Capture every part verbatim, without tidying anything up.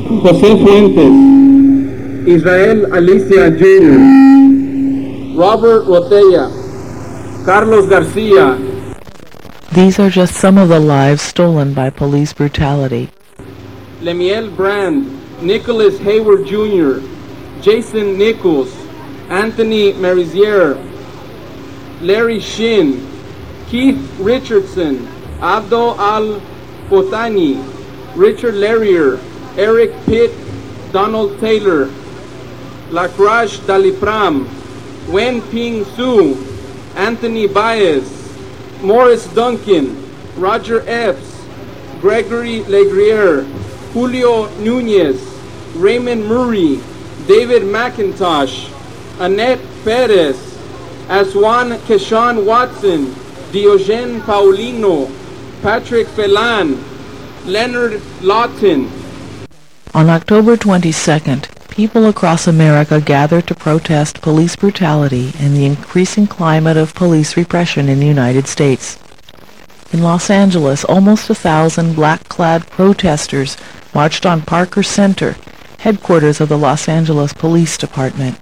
José Fuentes, Israel Alicia Junior, Robert Rotella, Carlos Garcia. These are just some of the lives stolen by police brutality. Lemiel Brand, Nicholas Hayward Junior, Jason Nichols, Anthony Marizier, Larry Shin, Keith Richardson, Abdo Al-Botani, Richard Larrier, Eric Pitt, Donald Taylor, Lakraj Dalipram, Wen Ping Su, Anthony Baez, Morris Duncan, Roger Epps, Gregory Legrier, Julio Nunez, Raymond Murray, David McIntosh, Annette Perez, Aswan Keshawn Watson, Diogen Paulino, Patrick Felan, Leonard Lawton. On October twenty-second, people across America gathered to protest police brutality and the increasing climate of police repression in the United States. In Los Angeles, almost a thousand black-clad protesters marched on Parker Center, headquarters of the Los Angeles Police Department.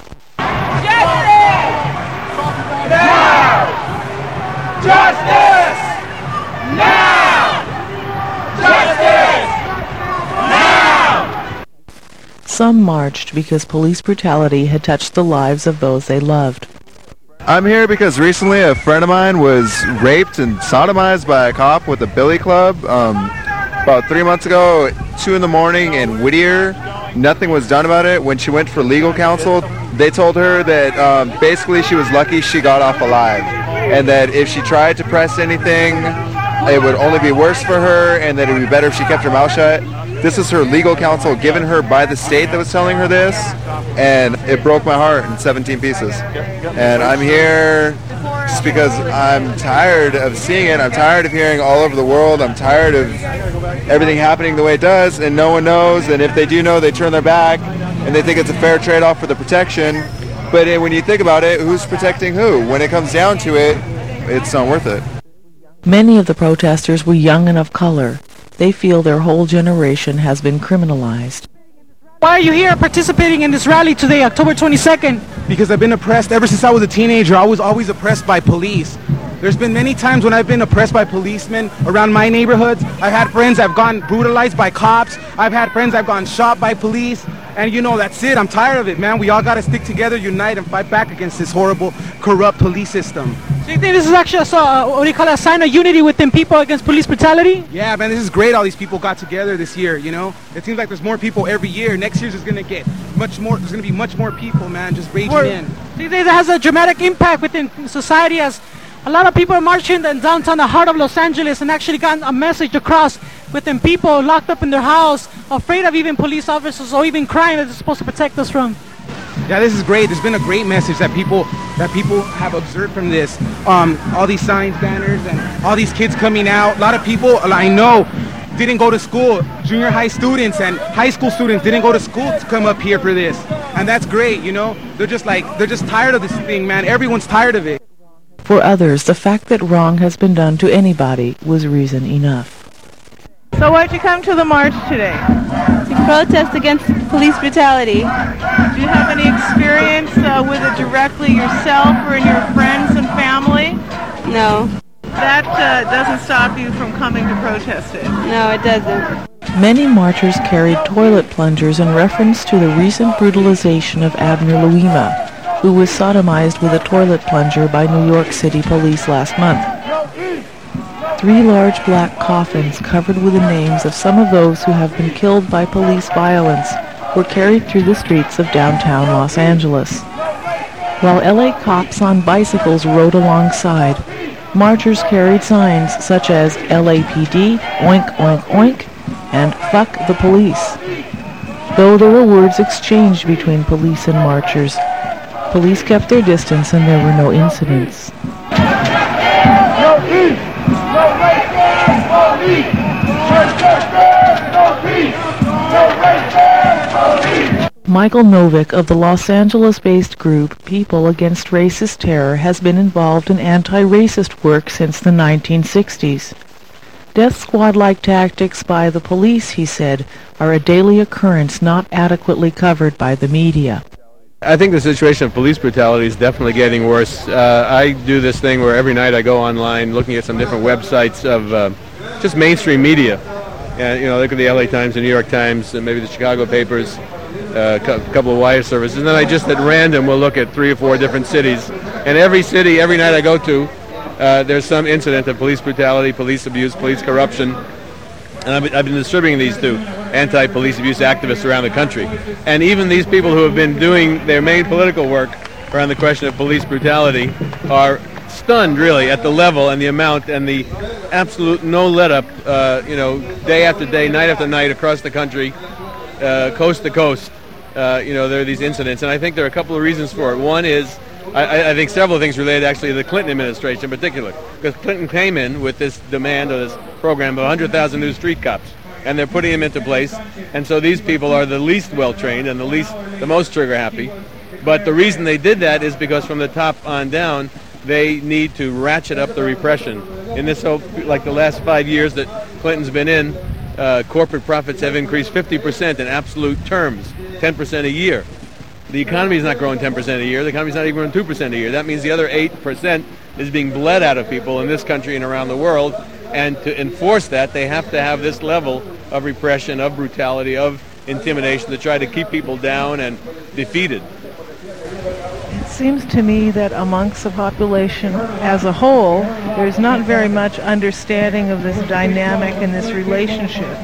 Justice! Now! Justice! Now! Some marched because police brutality had touched the lives of those they loved. I'm here because recently a friend of mine was raped and sodomized by a cop with a billy club um, about three months ago, two in the morning in Whittier. Nothing was done about it. When she went for legal counsel, they told her that um, basically she was lucky she got off alive, and that if she tried to press anything, it would only be worse for her, and that it would be better if she kept her mouth shut. This is her legal counsel given her by the state that was telling her this, and it broke my heart in seventeen pieces. And I'm here just because I'm tired of seeing it. I'm tired of hearing all over the world. I'm tired of everything happening the way it does, and no one knows, and if they do know, they turn their back, and they think it's a fair trade-off for the protection. But when you think about it, who's protecting who? When it comes down to it, it's not worth it. Many of the protesters were young and of color. They feel their whole generation has been criminalized. Why are you here participating in this rally today, October twenty-second? Because I've been oppressed ever since I was a teenager. I was always oppressed by police. There's been many times when I've been oppressed by policemen around my neighborhoods. I've had friends I've gone brutalized by cops. I've had friends I've gone shot by police. And you know, that's it. I'm tired of it, man. We all got to stick together, unite, and fight back against this horrible, corrupt police system. So you think this is actually a, uh, what do you call it, a sign of unity within people against police brutality? Yeah, man, this is great. All these people got together this year, you know? It seems like there's more people every year. Next year's is going to get much more. There's going to be much more people, man, just raging Or, in. Do you think that has a dramatic impact within society, as a lot of people are marching in downtown, the heart of Los Angeles, and actually gotten a message across within people locked up in their house, afraid of even police officers or even crime that they're supposed to protect us from? Yeah, this is great. There's been a great message that people that people have observed from this. Um, all these signs, banners, and all these kids coming out. A lot of people I know didn't go to school. Junior high students and high school students didn't go to school to come up here for this. And that's great, you know? They're just like, they're just tired of this thing, man. Everyone's tired of it. For others, the fact that wrong has been done to anybody was reason enough. So why'd you come to the march today? To protest against police brutality. Do you have any experience uh, with it directly yourself or in your friends and family? No. That uh, doesn't stop you from coming to protest it? No, it doesn't. Many marchers carried toilet plungers in reference to the recent brutalization of Abner Louima, who was sodomized with a toilet plunger by New York City police last month. Three large black coffins covered with the names of some of those who have been killed by police violence were carried through the streets of downtown Los Angeles. While L A cops on bicycles rode alongside, marchers carried signs such as L A P D, oink oink oink, and fuck the police. Though there were words exchanged between police and marchers, police kept their distance and there were no incidents. No peace! No racist police! No peace! No racist police! Michael Novick of the Los Angeles-based group People Against Racist Terror has been involved in anti-racist work since the nineteen sixties. Death squad-like tactics by the police, he said, are a daily occurrence not adequately covered by the media. I think the situation of police brutality is definitely getting worse. Uh, I do this thing where every night I go online looking at some different websites of uh, just mainstream media. And, you know, look at the L A Times, the New York Times, and maybe the Chicago papers, uh, a cu- couple of wire services. And then I just at random will look at three or four different cities. And every city, every night I go to, uh, there's some incident of police brutality, police abuse, police corruption. And I've been, I've been distributing these to anti-police abuse activists around the country. And even these people who have been doing their main political work around the question of police brutality are stunned, really, at the level and the amount and the absolute no let-up, uh, you know, day after day, night after night, across the country, uh, coast to coast. Uh, you know, there are these incidents. And I think there are a couple of reasons for it. One is, I, I think several things related actually to the Clinton administration in particular, because Clinton came in with this demand or this program of one hundred thousand new street cops, and they're putting them into place, and so these people are the least well-trained and the least, the most trigger-happy. But the reason they did that is because from the top on down, they need to ratchet up the repression. In this, like the last five years that Clinton's been in, uh, corporate profits have increased fifty percent in absolute terms, ten percent a year. The economy is not growing ten percent a year. The economy is not even growing two percent a year. That means the other eight percent is being bled out of people in this country and around the world. And to enforce that, they have to have this level of repression, of brutality, of intimidation to try to keep people down and defeated. It seems to me that amongst the population as a whole, there's not very much understanding of this dynamic and this relationship.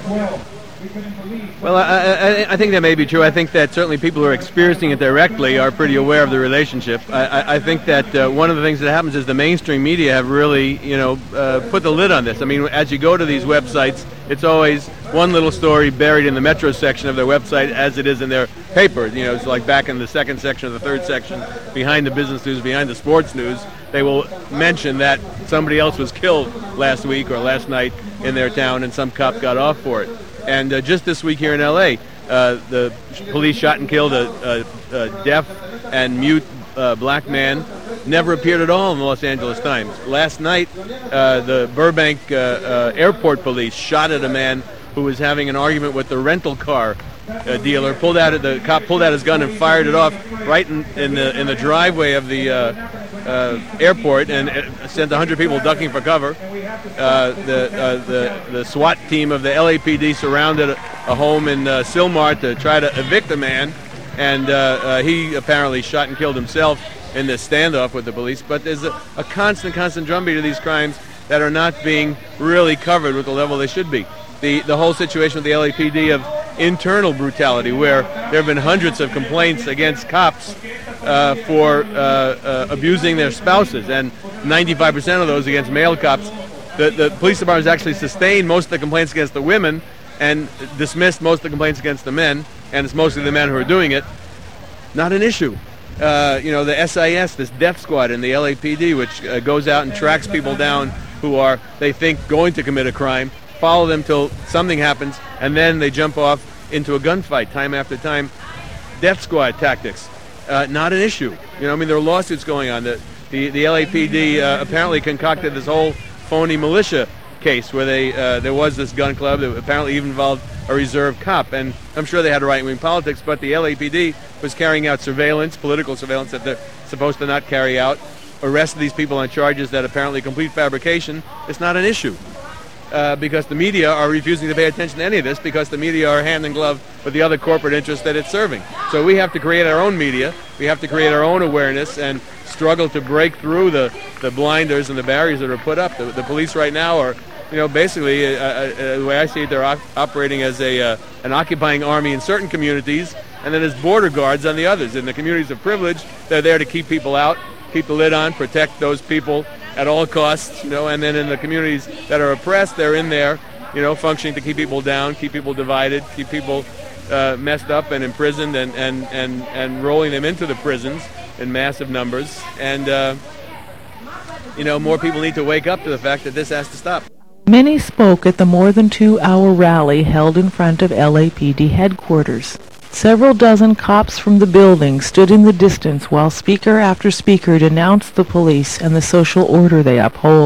Well, I, I, I think that may be true. I think that certainly people who are experiencing it directly are pretty aware of the relationship. I, I, I think that uh, one of the things that happens is the mainstream media have really, you know, uh, put the lid on this. I mean, as you go to these websites, it's always one little story buried in the metro section of their website as it is in their paper. You know, it's like back in the second section or the third section, behind the business news, behind the sports news, they will mention that somebody else was killed last week or last night in their town and some cop got off for it. And uh, just this week here in L A, uh, the police shot and killed a, a, a deaf and mute uh, black man. Never appeared at all in the Los Angeles Times. Last night, uh, the Burbank uh, uh, airport police shot at a man who was having an argument with the rental car uh, dealer. Pulled out the cop pulled out his gun and fired it off right in, in the in the driveway of the uh, uh, airport, and uh, sent one hundred people ducking for cover. Uh, the, uh, the the SWAT team of the L A P D surrounded a, a home in uh, Sylmar to try to evict a man, and uh, uh, he apparently shot and killed himself in this standoff with the police. But there's a, a constant, constant drumbeat of these crimes that are not being really covered with the level they should be. The the whole situation with the L A P D of internal brutality, where there have been hundreds of complaints against cops uh, for uh, uh, abusing their spouses, and ninety-five percent of those against male cops. The, the police department has actually sustained most of the complaints against the women and dismissed most of the complaints against the men, and it's mostly the men who are doing it. Not an issue. Uh, you know, the S I S, this death squad in the L A P D, which uh, goes out and tracks people down who are, they think, going to commit a crime, follow them till something happens, and then they jump off into a gunfight time after time. Death squad tactics, uh, not an issue. You know, I mean, there are lawsuits going on. The, the, the L A P D uh, apparently concocted this whole phony militia case where they uh, there was this gun club that apparently even involved a reserve cop, and I'm sure they had right-wing politics, but the L A P D was carrying out surveillance, political surveillance that they're supposed to not carry out, arrested these people on charges that apparently complete fabrication. It's not an issue uh, because the media are refusing to pay attention to any of this, because the media are hand in glove with the other corporate interests that it's serving. So we have to create our own media, we have to create our own awareness and struggle to break through the, the blinders and the barriers that are put up. The, the police right now are, you know, basically, uh, uh, the way I see it, they're op- operating as a uh, an occupying army in certain communities, and then as border guards on the others. In the communities of privilege, they're there to keep people out, keep the lid on, protect those people at all costs, you know, and then in the communities that are oppressed, they're in there, you know, functioning to keep people down, keep people divided, keep people uh, messed up and imprisoned, and, and, and, and rolling them into the prisons in massive numbers. And, uh, you know, more people need to wake up to the fact that this has to stop. Many spoke at the more than two-hour rally held in front of L A P D headquarters. Several dozen cops from the building stood in the distance while speaker after speaker denounced the police and the social order they uphold.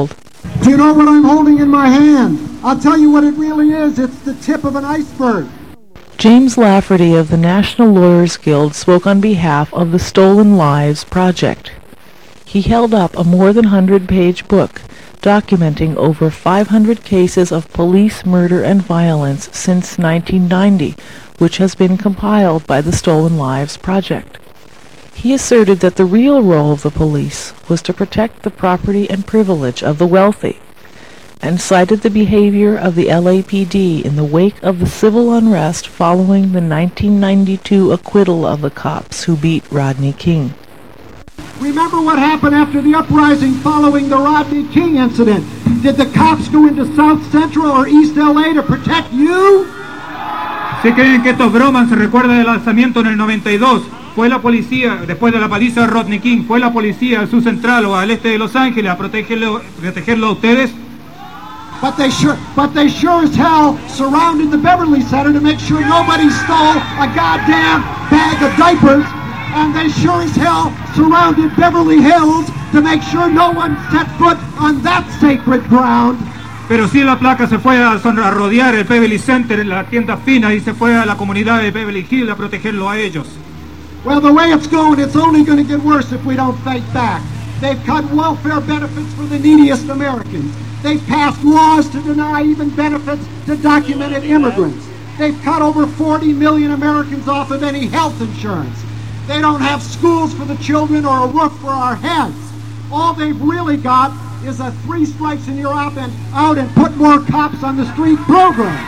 Do you know what I'm holding in my hand? I'll tell you what it really is. It's the tip of an iceberg. James Lafferty of the National Lawyers Guild spoke on behalf of the Stolen Lives Project. He held up a more than hundred-page book documenting over five hundred cases of police murder and violence since nineteen ninety, which has been compiled by the Stolen Lives Project. He asserted that the real role of the police was to protect the property and privilege of the wealthy, and cited the behavior of the L A P D in the wake of the civil unrest following the nineteen ninety-two acquittal of the cops who beat Rodney King. Remember what happened after the uprising following the Rodney King incident? Did the cops go into South Central or East L A to protect you? ¿Se creen que esto es broma? Se recuerda del alzamiento en el noventa y dos. Fue la policía, después de la paliza de Rodney King, fue la policía al sur central o al este de Los Ángeles a protegerlo, protegerlo a ustedes. But they sure, but they sure as hell surrounded the Beverly Center to make sure nobody stole a goddamn bag of diapers, and they sure as hell surrounded Beverly Hills to make sure no one set foot on that sacred ground. Pero sí la placa se fue a, a rodear el Beverly Center, en la tienda fina, y se fue a la comunidad de Beverly Hills a protegerlo a ellos. Well, the way it's going, it's only going to get worse if we don't fight back. They've cut welfare benefits for the neediest Americans. They've passed laws to deny even benefits to documented immigrants. They've cut over forty million Americans off of any health insurance. They don't have schools for the children or a roof for our heads. All they've really got is a three strikes and you're out and out and put more cops on the street program.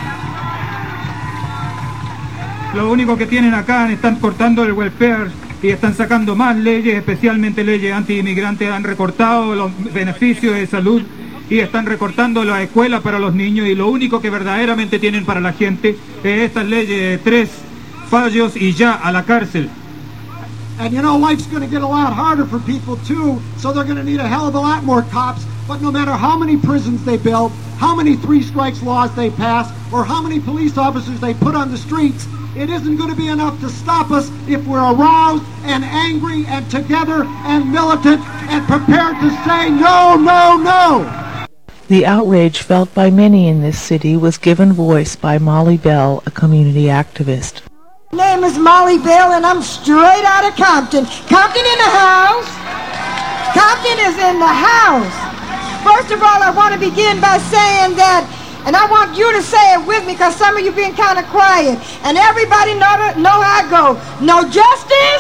Lo único que tienen acá, están cortando el welfare y están sacando más leyes, especialmente leyes anti-inmigrantes. Han recortado los beneficios de salud y están recortando la escuela para los niños, y lo único que verdaderamente tienen para la gente es estas leyes de tres fallos y ya a la cárcel. And you know, life's going to get a lot harder for people too, so they're going to need a hell of a lot more cops. But no matter how many prisons they build, how many three strikes laws they pass, or how many police officers they put on the streets, it isn't going to be enough to stop us if we're aroused and angry and together and militant and prepared to say no, no, no. The outrage felt by many in this city was given voice by Molly Bell, a community activist. My name is Molly Bell, and I'm straight out of Compton. Compton in the house. Compton is in the house. First of all, I want to begin by saying that, and I want you to say it with me, because some of you been kind of quiet, and everybody know, to, know how I go. No justice?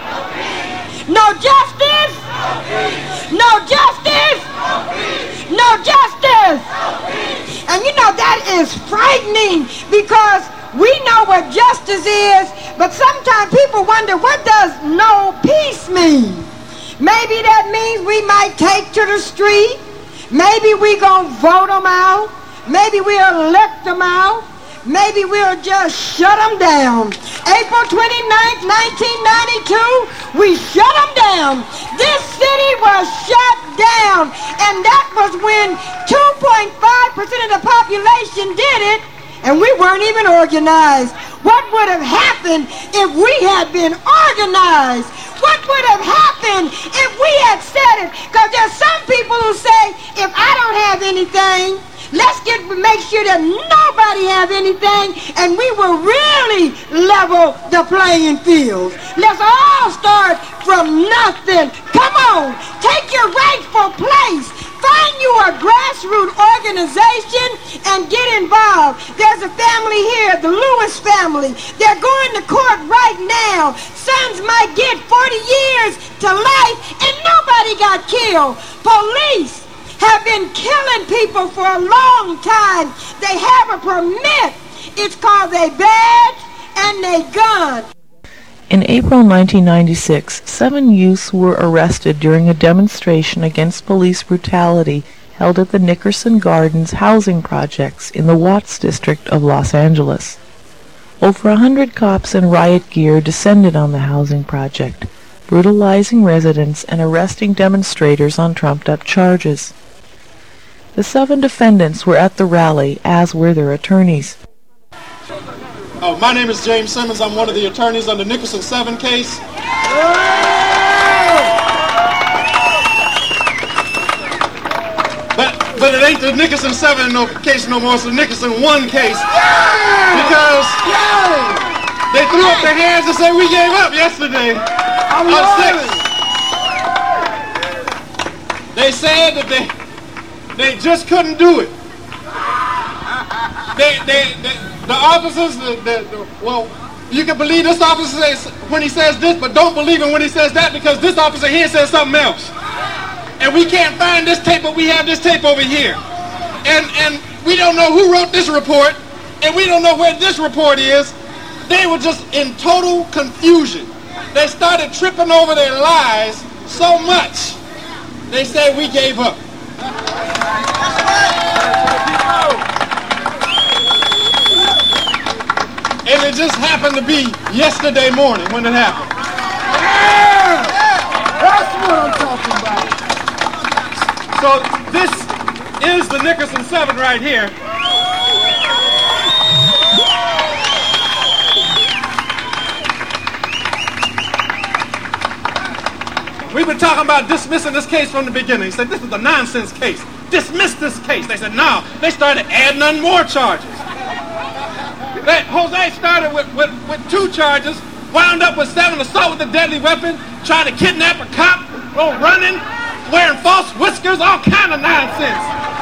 No justice? No justice? No justice? And you know, that is frightening, because we know what justice is, but sometimes people wonder, what does no peace mean? Maybe that means we might take to the street. Maybe we gonna vote them out. Maybe we'll elect them out. Maybe we'll just shut them down. April twenty-ninth, nineteen ninety-two, we shut them down. This city was shut down, and that was when two point five percent of the population did it, and we weren't even organized. What would have happened if we had been organized? What would have happened if we had said it? Because there's some people who say, if I don't have anything, let's get make sure that nobody have anything, and we will really level the playing field. Let's all start from nothing. Come on, take your rightful place. Find you a grassroots organization and get involved. There's a family here, the Lewis family. They're going to court right now. Sons might get forty years to life and nobody got killed. Police have been killing people for a long time. They have a permit. It's called a badge and a gun. In April nineteen ninety-six, seven youths were arrested during a demonstration against police brutality held at the Nickerson Gardens housing projects in the Watts district of Los Angeles. Over a hundred cops in riot gear descended on the housing project, brutalizing residents and arresting demonstrators on trumped-up charges. The seven defendants were at the rally, as were their attorneys. Oh, my name is James Simmons. I'm one of the attorneys on the Nickerson seven case. But but it ain't the Nickerson seven no case no more. It's the Nickerson one case because they threw up their hands and said we gave up yesterday on six. They said that they they just couldn't do it. They they, they the officers the, the, the well. You can believe this officer says, when he says this, but don't believe him when he says that, because this officer here says something else. And we can't find this tape, but we have this tape over here. And and we don't know who wrote this report, and we don't know where this report is. They were just in total confusion. They started tripping over their lies so much, they said we gave up. And it just happened to be yesterday morning when it happened. Yeah! That's what I'm talking about. So this is the Nickerson seven right here. We've been talking about dismissing this case from the beginning. He said this is a nonsense case. Dismiss this case. They said no. They started adding on more charges. That Jose started with, with, with two charges, wound up with seven: assault with a deadly weapon, trying to kidnap a cop, oh, running, wearing false whiskers, all kind of nonsense.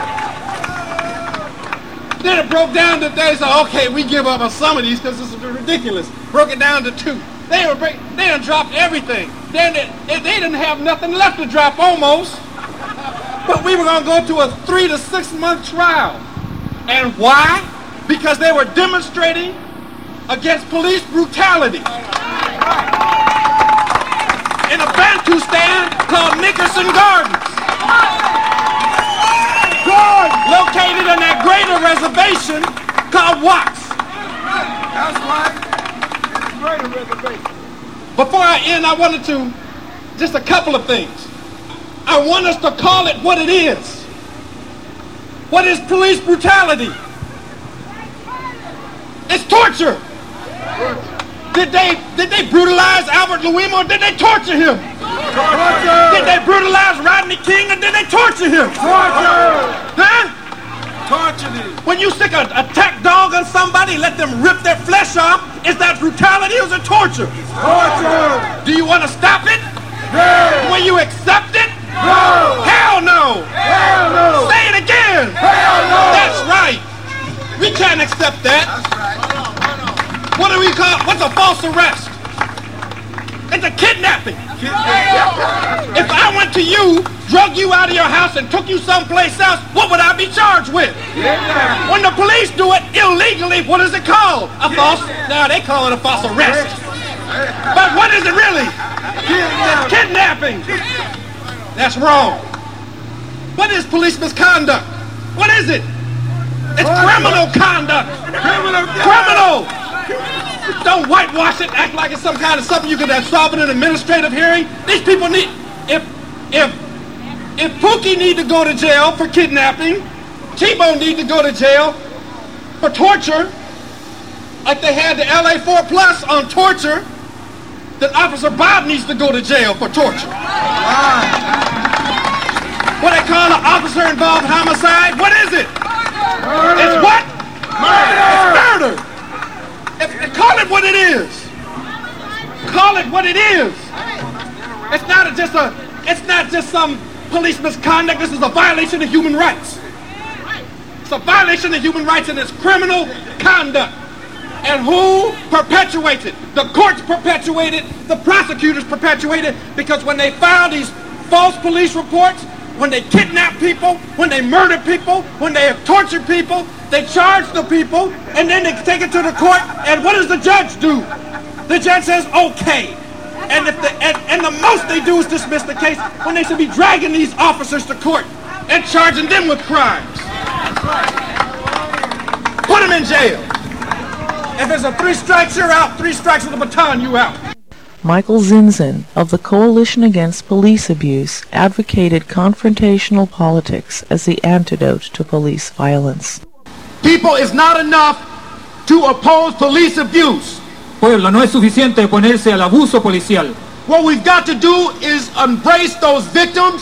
Then it broke down to they said, okay, we give up on some of these because this is ridiculous. Broke it down to two. They were break, they done dropped everything. Then they, they didn't have nothing left to drop almost. But we were gonna go to a three to six month trial. And why? Because they were demonstrating against police brutality in a Bantustan called Nickerson Gardens, located in that greater reservation called Watts. That's right. Greater reservation. Before I end, I wanted to, just a couple of things. I want us to call it what it is. What is police brutality? It's torture. Did they did they brutalize Albert Luima or did they torture him? Torture. Did they brutalize Rodney King or did they torture him? Torture. Huh? Torture him. When you stick an attack dog on somebody, let them rip their flesh off, is that brutality or is it torture? Torture. Do you want to stop it? No. Will you accept it? No. Hell no. Hell no. Say it again. Hell no. That's right. We can't accept that. What do we call, what's a false arrest? It's a kidnapping. If I went to you, drug you out of your house and took you someplace else, what would I be charged with? When the police do it illegally, what is it called? A false, now they call it a false arrest. But what is it really? It's kidnapping. That's wrong. What is police misconduct? What is it? It's criminal conduct. Criminal. Criminal. Don't whitewash it, act like it's some kind of something you can solve in an administrative hearing. These people need, if, if, if Pookie need to go to jail for kidnapping, T-Bone need to go to jail for torture, like they had the L A four plus on torture, then Officer Bob needs to go to jail for torture. What they call an officer-involved homicide, what is it? Murder. It's what? Murder. It's murder. If, call it what it is. Call it what it is. It's not a, just a. It's not just some police misconduct. This is a violation of human rights. It's a violation of human rights, and it's criminal conduct. And who perpetuates it? The courts perpetuate it. The prosecutors perpetuate it, because when they file these false police reports, when they kidnap people, when they murder people, when they have tortured people, they charge the people, and then they take it to the court, and what does the judge do? The judge says, okay. And if the and, and the most they do is dismiss the case, when they should be dragging these officers to court and charging them with crimes. Put them in jail. If it's a three strikes, you're out. Three strikes with a baton, you out. Michael Zinzin of the Coalition Against Police Abuse advocated confrontational politics as the antidote to police violence. People, it's not enough to oppose police abuse. Pueblo, no es suficiente oponerse al abuso policial. What we've got to do is embrace those victims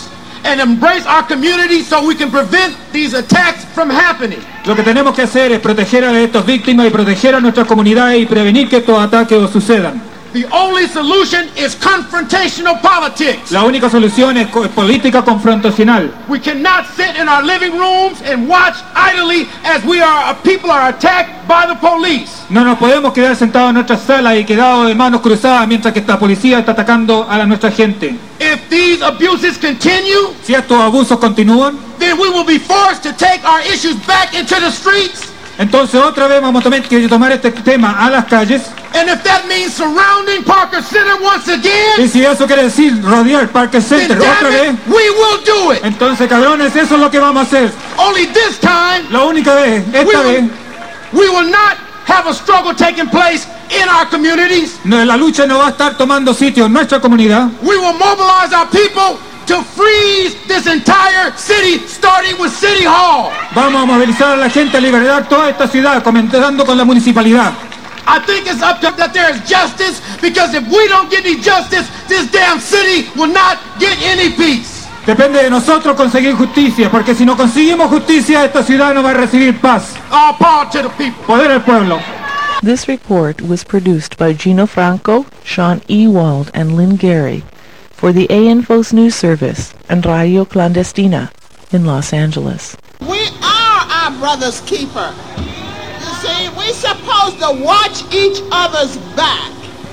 and embrace our community so we can prevent these attacks from happening. Lo que tenemos que hacer es proteger a estas víctimas y proteger a nuestras comunidades y prevenir que estos ataques sucedan. The only solution is confrontational politics. La única solución es política confrontacional. We cannot sit in our living rooms and watch idly as we are people are attacked by the police. No nos podemos quedar sentados en nuestras salas y quedados de manos cruzadas mientras que esta policía está atacando a la nuestra gente. If these abuses continue, si estos abusos continúan, then we will be forced to take our issues back into the streets. Entonces otra vez vamos a tener que tomar este tema a las calles. And if that means surrounding Parker Center once again, y si eso quiere decir rodear Parker Center otra vez, we will do it. Entonces, cabrones, eso es lo que vamos a hacer. Only this time, la única vez, esta we vez, will, we will not have a struggle taking place in our communities. No, la lucha no va a estar tomando sitio en nuestra comunidad. We will mobilize our people to freeze this entire city, starting with City Hall. Vamos a movilizar a la gente a liberar toda esta ciudad, comenzando con la municipalidad. I think it's up to that there is justice, because if we don't get any justice, this damn city will not get any peace. Depende de nosotros conseguir justicia, porque si no conseguimos justicia, esta ciudad no va a recibir paz. All power to the people. Poder al pueblo. This report was produced by Gino Franco, Sean Ewald, and Lynn Gary for the A N F O S News Service and Radio Clandestina in Los Angeles. We are our brother's keeper. You see, we're supposed to watch each other's back.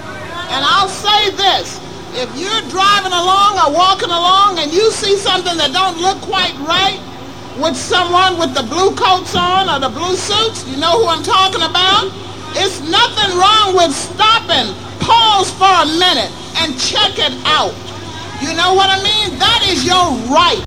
And I'll say this, if you're driving along or walking along and you see something that don't look quite right with someone with the blue coats on or the blue suits, you know who I'm talking about? It's nothing wrong with stopping, pause for a minute, and check it out. You know what I mean? That is your right.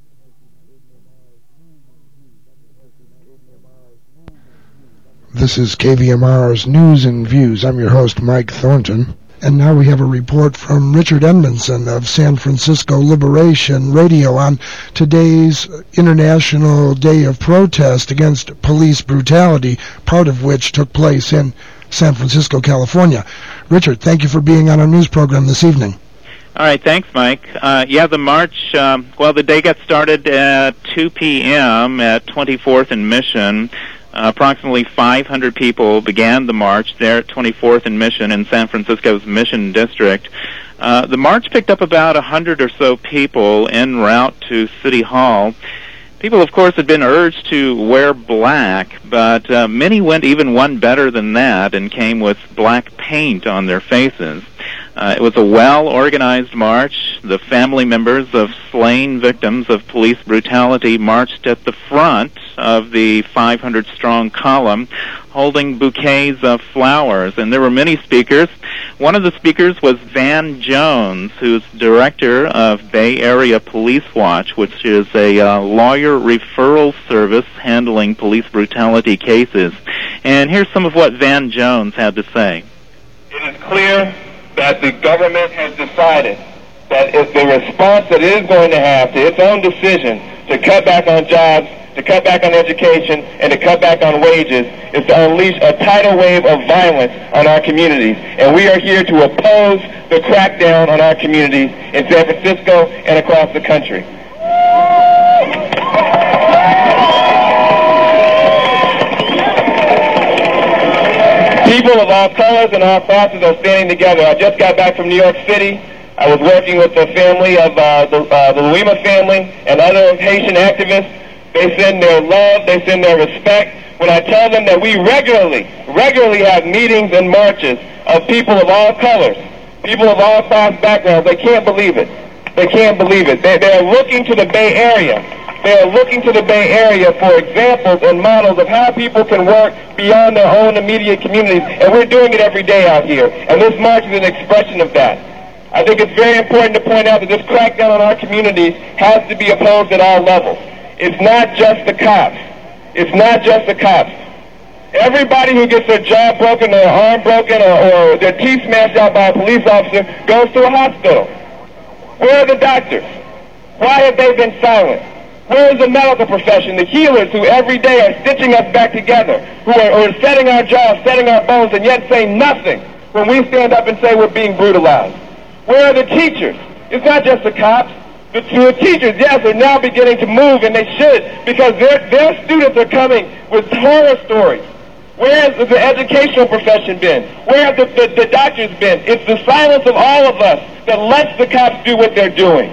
This is K V M R's News and Views. I'm your host, Mike Thornton. And now we have a report from Richard Edmondson of San Francisco Liberation Radio on today's International Day of Protest against police brutality, part of which took place in San Francisco, California. Richard, thank you for being on our news program this evening. All right, thanks, Mike. Uh, yeah, the march, um, well, the day got started at two p.m. at twenty-fourth and Mission. Uh, approximately five hundred people began the march there at twenty-fourth and Mission in San Francisco's Mission District. Uh, the march picked up about one hundred or so people en route to City Hall. People, of course, had been urged to wear black, but uh, many went even one better than that and came with black paint on their faces. Uh, it was a well-organized march. The family members of slain victims of police brutality marched at the front of the five hundred strong column, holding bouquets of flowers. And there were many speakers. One of the speakers was Van Jones, who's director of Bay Area Police Watch, which is a uh, lawyer referral service handling police brutality cases. And here's some of what Van Jones had to say. It is clear that the government has decided that if the response that it is going to have to its own decision to cut back on jobs, to cut back on education, and to cut back on wages is to unleash a tidal wave of violence on our communities. And we are here to oppose the crackdown on our communities in San Francisco and across the country. People of all colors and all classes are standing together. I just got back from New York City. I was working with the family of uh, the, uh, the Louima family and other Haitian activists. They send their love, they send their respect. When I tell them that we regularly, regularly have meetings and marches of people of all colors, people of all class backgrounds, they can't believe it. They can't believe it. They, they're looking to the Bay Area. They are looking to the Bay Area for examples and models of how people can work beyond their own immediate communities, and we're doing it every day out here, and this march is an expression of that. I think it's very important to point out that this crackdown on our communities has to be opposed at all levels. It's not just the cops. It's not just the cops. Everybody who gets their jaw broken, their arm broken, or, or their teeth smashed out by a police officer goes to a hospital. Where are the doctors? Why have they been silent? Where is the medical profession, the healers who every day are stitching us back together, who are, who are setting our jaws, setting our bones, and yet say nothing when we stand up and say we're being brutalized? Where are the teachers? It's not just the cops. The, the teachers, yes, are now beginning to move, and they should, because their, their students are coming with horror stories. Where has the educational profession been? Where have the, the, the doctors been? It's the silence of all of us that lets the cops do what they're doing.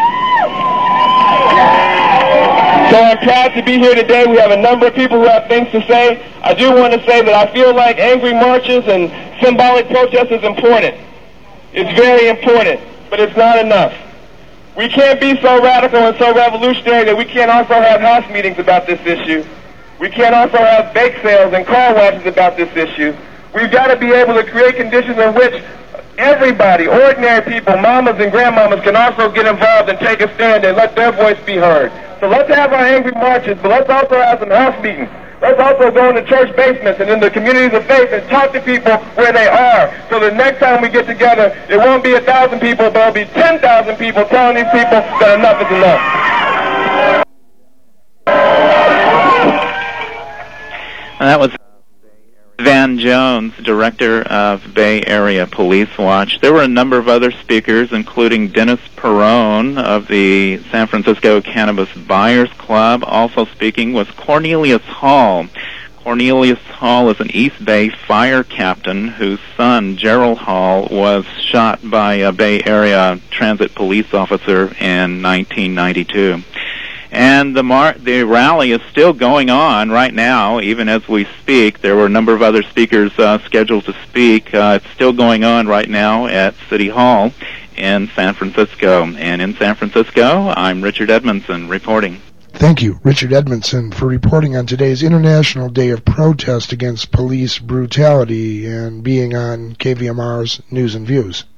So I'm proud to be here today. We have a number of people who have things to say. I do want to say that I feel like angry marches and symbolic protest is important. It's very important, but it's not enough. We can't be so radical and so revolutionary that we can't also have house meetings about this issue. We can't also have bake sales and car washes about this issue. We've got to be able to create conditions in which everybody, ordinary people, mamas and grandmamas, can also get involved and take a stand and let their voice be heard. So let's have our angry marches, but let's also have some house meetings. Let's also go into church basements and in the communities of faith and talk to people where they are. So the next time we get together, it won't be a thousand people, but it'll be ten thousand people telling these people that enough is enough. And that was Van Jones, director of Bay Area Police Watch. There were a number of other speakers, including Dennis Perrone of the San Francisco Cannabis Buyers Club. Also speaking was Cornelius Hall. Cornelius Hall is an East Bay fire captain whose son, Gerald Hall, was shot by a Bay Area transit police officer in nineteen ninety-two. And the mar- the rally is still going on right now, even as we speak. There were a number of other speakers uh, scheduled to speak. Uh, it's still going on right now at City Hall in San Francisco. And in San Francisco, I'm Richard Edmondson reporting. Thank you, Richard Edmondson, for reporting on today's International Day of Protest Against Police Brutality and being on K V M R's News and Views.